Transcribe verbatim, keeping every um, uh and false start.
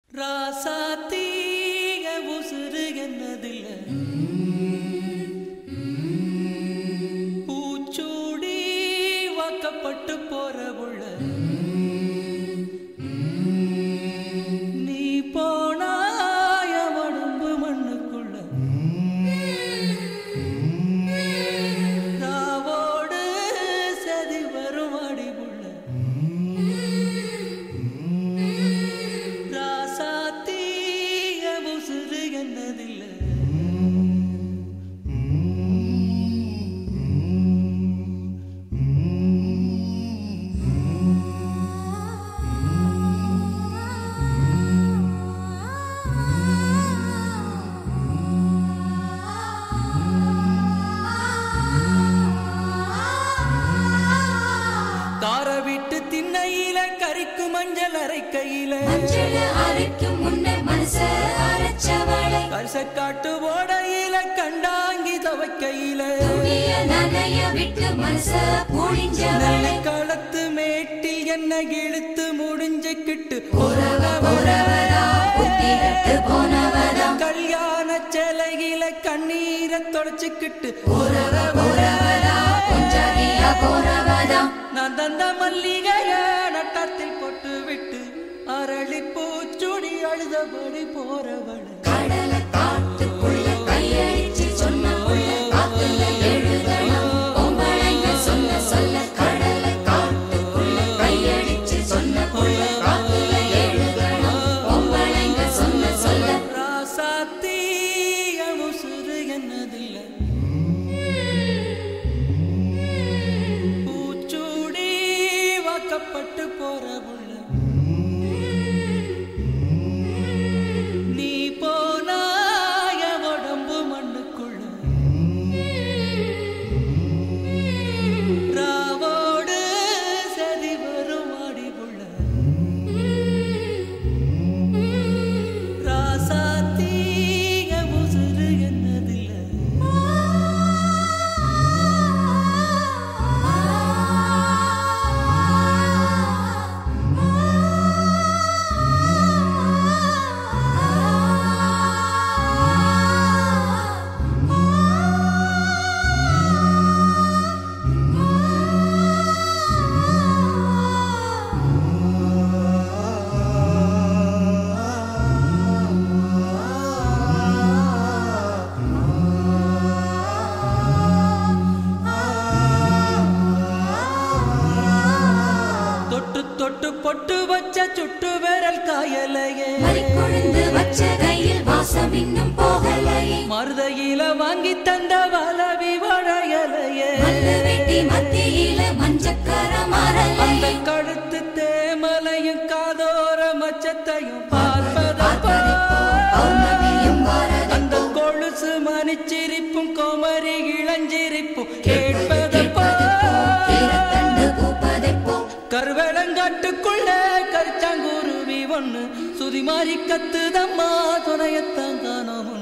ராசாத்தீக உசுறு என்னதில்ல பூச்சூடி வாக்கப்பட்டு போற உள்ள நீ போனாய உடம்பு மண்ணுக்குள்ள ராவோடு சதி வரும் அடிவுள்ள கார விட்டு திண்ணையில கறிக்கு மஞ்சள் அரைக்கையில அரைக்கும் முன்னே மனச அரைச்சவளை கரிச காட்டு ஓடையில கண்டாங்கி தவைக்கையில நனைய விட்டு மனச பூழிஞ்சவளை களத்து மேட்டில் என்ன இழுத்து முடிஞ்சுக்கிட்டு கல்யாண சேலையில கண்ணீரை தொடச்சுக்கிட்டு நான் தந்த மல்லிகைய நட்டத்தில் போட்டு விட்டு அரளி பூச்சுடி அழுதபடி போறவள் கடல காட்டுக்குள்ள கையடிச்சு சொன்ன எழுதணும் பொம்பளைங்க சொல்ல சொல்ல கடல காட்டுக்குள்ள கையடிச்சு சொன்ன எழுதணும் பொம்பளைங்க சொல்ல சொல்ல ராசாத்தீய உசுறு என்னதில்ல பட்டு போற உள்ள நீ போனாய உடம்பு மண்ணுக்குள்ள ராவோடு சதி வரும் ஆடிவுள்ள ராசாத்தீய உசுறு என்னதில்ல தொட்டு பொட்டு வச்ச சுட்டு விரல் காயலையே கொழுந்து வச்ச கையில் வாசம் இன்னும் போகலையே மருதையில வாங்கி தந்த வளவி வளையலையே வெட்டி மத்தியில மஞ்சக்கர மரலையே கழுத்து தேமலையும் காதோர மச்சத்தையும் பார்ப்பதப்போ அந்த கொலுசு மணிச்சிரிப்பும் கோமரி இளஞ்சிரிப்பும் கேட்பதப்போ கருவேலங்காட்டுக்குள்ள கரிச்சாங்குருவி ஒண்ணு சுதி மாறி கத்துதம்மா துணையத்தான் காணோம்.